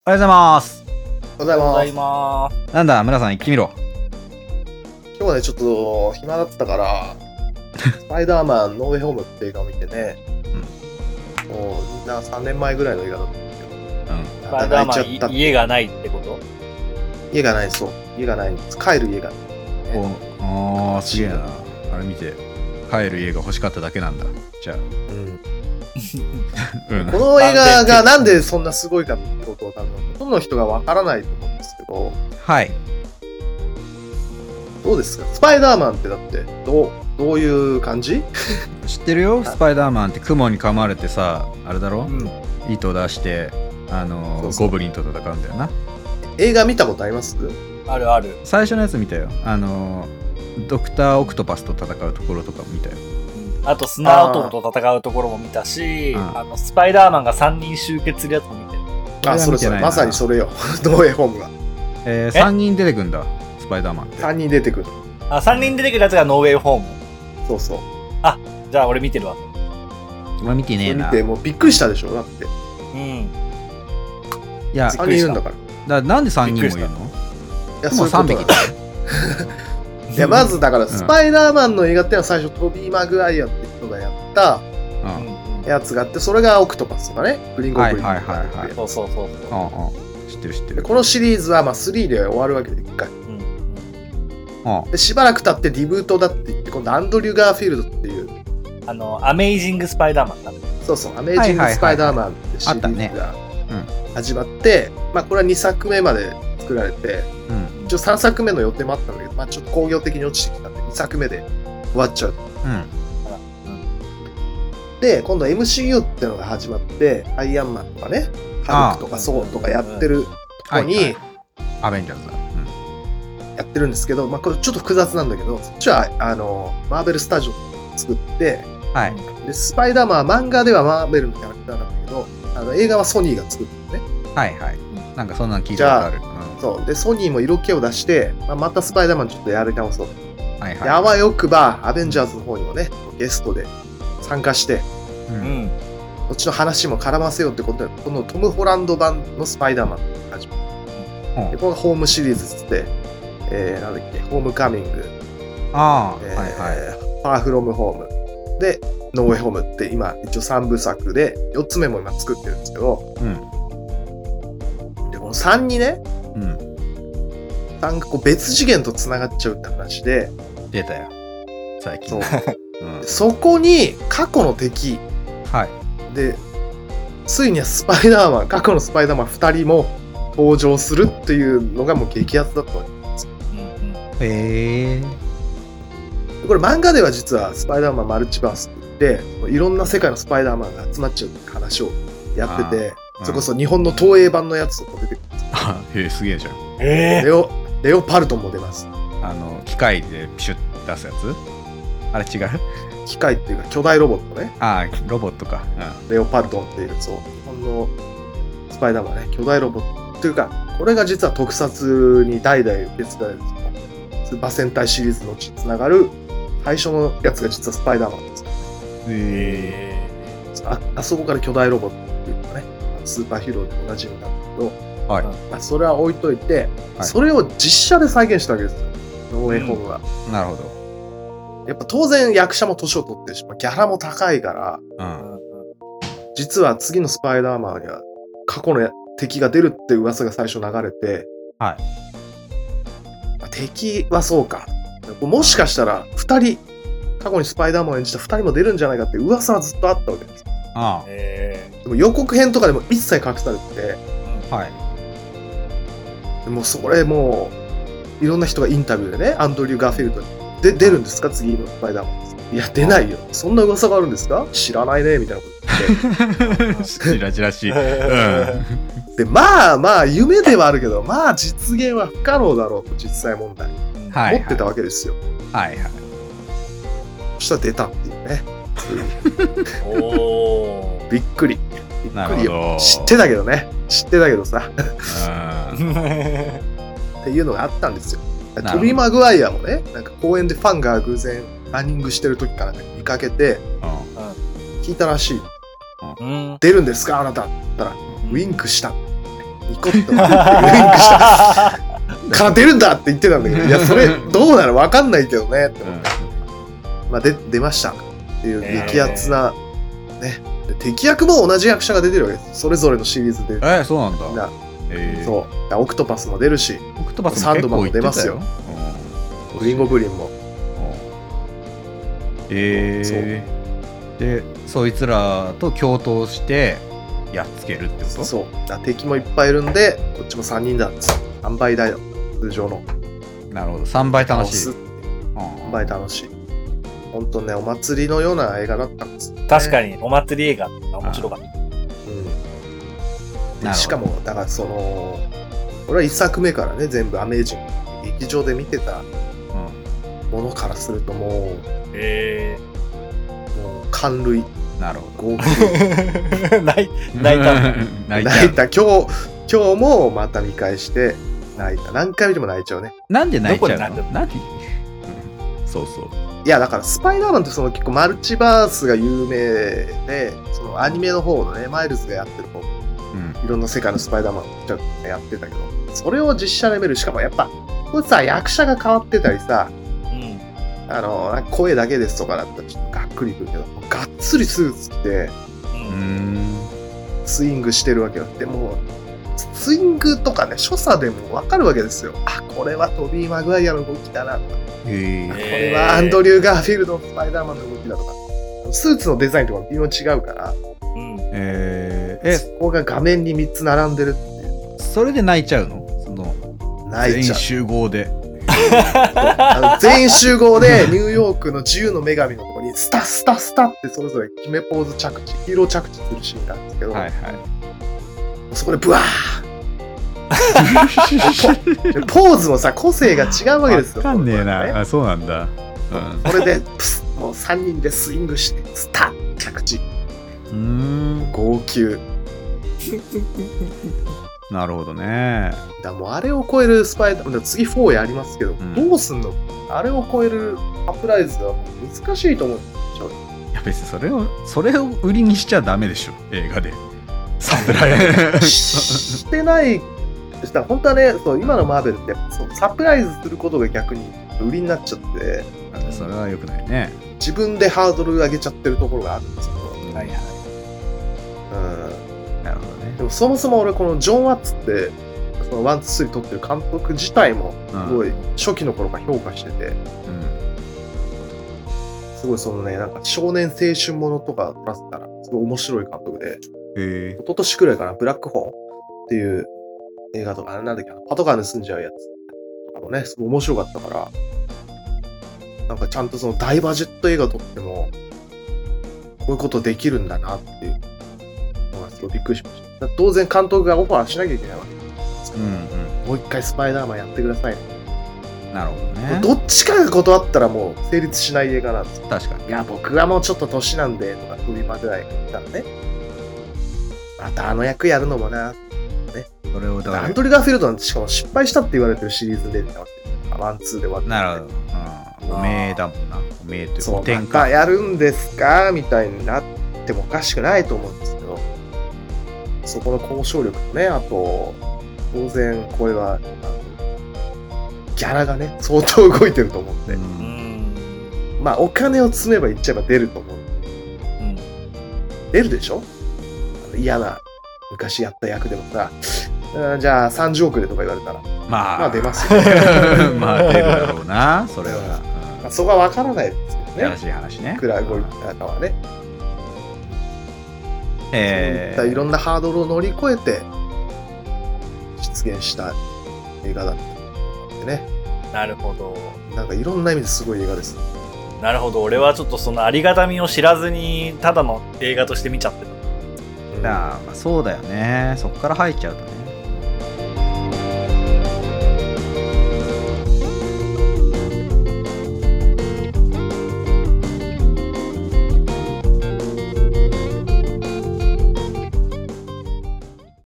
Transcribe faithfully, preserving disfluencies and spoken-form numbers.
おはようございます。 おはようございごまざいます。 なんだ、村さん言ってみろ。 今日はね、ちょっと暇だったから、スパイダーマンノーウェイホームって映画を見てね、うん、もうみんなさんねんまえぐらいの映画だったんですけど、 うん。 スパイダーマン家がないってこと？ 家がない、そう。家がないんです。帰る家がない、 ね。おあー、すげえな。あれ見て、帰る家が欲しかっただけなんだ。じゃあ。 うんうん、 この映画がなんでそんなすごいかってことを多分、ほとんどの人がわからないと思うんですけど、 はい。 どうですか？スパイダーマンってだって、どう、どういう感じ？ 知ってるよ。スパイダーマンって雲に噛まれてさ、あれだろ、うん、糸出して、あのー、そうそうゴブリンと戦うんだよな。 映画見たことあります？ あるある。 最初のやつ見たよ。あのー、ドクター・オクトパスと戦うところとかも見たよ。 あと砂男と戦うところも見たし、あのスパイダーマンがさんにん集結するやつも見てる。 あ、それそれ、まさにそれよ。ノーウェイホームが。 えー、さんにん出てくんだ、スパイダーマンって。 さんにん出てくる。 あ、さんにん出てくるやつがノーウェイホーム。 そうそう。 あ、じゃあ俺見てるわ。 俺見てねえな。 見てもうびっくりしたでしょ、だって。 うん。 いや、 さんにんいるんだから。 だなんでさんにんもいるの？いや、 もうさんびきだ。 いや、まずだからスパイダーマンの映画ってのは最初トビー・マグワイアって人がやったやつがあって、それがオクトパスとかね、グリーンゴブリンとか、 はいはいはいはい、 そうそうそうそう、 ああ知ってる知ってる。 このシリーズはまあスリーで終わるわけでいっかい、うんうん、でしばらく経ってリブートだって言って、今度アンドリュー・ガーフィールドっていうあのアメイジング・スパイダーマンだね。 そうそう、アメイジング・スパイダーマンってシリーズが始まって、まあこれはにさくめまで作られて、うん、一応さんさくめの予定もあったんだけど、まあ、ちょっと工業的に落ちてきたんでにさくめで終わっちゃう、うん、で今度 エムシーユー ってのが始まって、アイアンマンとかね、ハルクとかソーとかやってるとこに、はいはい、 アベンジャーズだ、うん、 やってるんですけど、まあ、これちょっと複雑なんだけど、そっちはあのマーベルスタジオ作って、はい、でスパイダーマンは漫画ではマーベルのキャラクターなんだけど、あの映画はソニーが作ってるね。 はいはい、なんかそんなの聞いたことある。 そうでソニーも色気を出して、まあ、またスパイダーマンちょっとやり直そう、はいはい、あわよくばアベンジャーズの方にもねゲストで参加して、うん、こっちの話も絡ませようってことで、このトム・ホランド版のスパイダーマンが始まる、うん、でこのホームシリーズっつって、えー、なんだっけ、ホームカミング、 あ、えーはいはい、ファーフロムホームでノーウェイホームって今一応さんぶさくでよっつめも今作ってるんですけど、うん、でこのさんにね、うん、なんかこう別次元とつながっちゃうって話で出たよ最近。 そう、うん、そこに過去の敵、はい、でついにはスパイダーマン、過去のスパイダーマンふたりも登場するっていうのがもう激アツだったわけですよ。 へえ。 これ漫画では実はスパイダーマンマルチバースって言っていろんな世界のスパイダーマンが集まっちゃうって話をやってて、それこそ日本の東映版のやつとか出てくるんですよ。 あ、へえ、すげえじゃん。 えー、レオレオパルトンも出ます。 あの機械でピシュッ出すやつ？あれ違う？ 機械っていうか巨大ロボットね。 ああ、ロボットか、 うん。レオパルトンっていう、そう、日本のスパイダーマンね、巨大ロボットっていうか、これが実は特撮に代々受け継がれるスーパー戦隊シリーズのうちにつながる最初のやつが実はスパイダーマンです。へー。あ、あそこから巨大ロボットっていうかね、スーパーヒーローでおなじみなんだけど、はい、まあ、それは置いといて、はい、それを実写で再現したわけですよ、ノーウェイホームは、 うん、なるほど。 やっぱ当然役者も年を取ってるし、ギャラも高いから、うん、実は次のスパイダーマンには過去の敵が出るって噂が最初流れて、はい、敵はそうか、もしかしたらふたり、過去にスパイダーマンを演じたふたりも出るんじゃないかって噂はずっとあったわけです。ああ、でも予告編とかでも一切隠されてて、うん、はい、でもそれもういろんな人がインタビューでね、アンドリュー・ガーフィールドにで出るんですか次のスパイダーマン。いや出ないよ、そんな噂があるんですか、知らないねみたいなこと言ってしらじらしい、うん、 でまあまあ夢ではあるけど、まあ実現は不可能だろうと実際問題、はいはい、思ってたわけですよ。はいはい。そしたら出たっていうね。おびっくりびっくりよ。知ってたけどね、知ってたけどさっていうのがあったんですよ。トビー・マグワイアもね、なんか公園でファンが偶然ランニングしてる時から見かけて、聞いたらしい、うん、出るんですかあなたって言ったら、うん、ウィンクした、 ニコッとウインクしたから出るんだって言ってたんだけど、いやそれどうなの分かんないけどねって思って、うん、まあで出ましたっていう激アツな、えー、ねで敵役も同じ役者が出てるわけです。それぞれのシリーズで。 えー、そうなんだ。 えー、そうオクトパスも出るし、 オクトパスサンドマンも出ますよ。グリンゴブリンも。 えー、でそいつらと共闘してやっつけるってこと？ そうだ、敵もいっぱいいるんでこっちもさんにんだんです。さんばいだよ通常の。 なるほど、さんばい楽しい。さんばい楽しい。本当ね、お祭りのような映画だったんです、ね、 確かにお祭り映画面白かった。 うん、しかもだからその俺はいっさくめからね全部アメージング劇場で見てたものからするともう、 えー、もう感涙。 なるほど。 号泣泣い泣いた泣いた。泣いた。今日今日もまた見返して泣いた。何回見ても泣いちゃうね。 なんで泣いちゃうの？ なんでなんでそうそう。 いやだからスパイダーマンってその結構マルチバースが有名で、そのアニメの方のねマイルズがやってる方、うん、いろんな世界のスパイダーマンちょっとやってたけど、それを実写で見る。しかもやっぱこれさ役者が変わってたりさ、うん、あの声だけですとかだったらちょっとがっくりくるけど、がっつりスーツ着て、うん、スイングしてるわけよ。でもスイングとかね所作でも分かるわけですよ。あ、これはトビー・マグワイアの動きだなとか、これはアンドリュー・ガーフィールドのスパイダーマンの動きだとか、スーツのデザインとかも微妙に違うから、うん、えー、えそこが画面にみっつ並んでるっていう。 それで泣いちゃうの？その泣いちゃう。全員集合であの全員集合でニューヨークの自由の女神のところにスタスタスタってそれぞれ決めポーズ着地、ヒーロー着地するシーンなんですけど、はいはい、そこでブワーポーズもさ個性が違うわけですよ。 わかんねえな、ね、あ、そうなんだ、 うん、それでプスもうさんにんでスイングしてスタッ着地、うーん号泣なるほどね。 だもうあれを超えるスパイダーマン、次フォーやりますけど、うん、どうすんの？あれを超えるサプライズは難しいと思うんですよ。 いや別にそれをそれを売りにしちゃダメでしょ映画で。サプライズしてないしたら本当はね、そう今のマーベルってそうサプライズすることが逆に売りになっちゃって、 それは良くないね。 自分でハードル上げちゃってるところがあるんですけど、はいはい、うん、なるほどね。でもそもそも俺このジョン・ワッツってそのワンツースリー撮ってる監督自体もすごい初期の頃から評価してて、うん、すごいそのねなんか少年青春ものとか撮らせたらすごい面白い監督で、えー、一昨年くらいかなブラックホーンっていう映画とか、なんだっけ、パトカー盗んじゃうやつとかもね、すごい面白かったから、なんかちゃんとその大バジェット映画撮っても、こういうことできるんだなっていうのがすごいびっくりしました。当然監督がオファーしなきゃいけないわけですから、うんうん、もう一回スパイダーマンやってくださいね。 なるほどね。 どっちかが断ったらもう成立しない映画なんですよ。 確かに。 いや、僕はもうちょっと年なんで、とか、飛びまでないからね。またあの役やるのもな、 それをだからアンドリュー・ガーフィールドなんてしかも失敗したって言われてるシリーズで出てたわけ。ワンツーで終わって。 なるほど。うん、おめえだもんな。おめえというそうまたやるんですかみたいになってもおかしくないと思うんですけど、そこの交渉力とね、あと当然これはギャラがね相当動いてると思うんで、うん、まあお金を積めばいっちゃえば出ると思う、うん、出るでしょ。嫌な昔やった役でもさ、うん、じゃあさんじゅうおくでとか言われたらまあ、まあ出ますよ、ね、 まあ出るだろうなそれは、うんまあ、そこは分からないですけどね。 やらしい話ね。 クラゴイなんかはね、 えー、 そういったいろんなハードルを乗り越えて実現した映画だったってね。 なるほど。 なんかいろんな意味ですごい映画です。 なるほど。俺はちょっとそのありがたみを知らずにただの映画として見ちゃってる。 だまあ、そうだよね。そこから入っちゃうとね。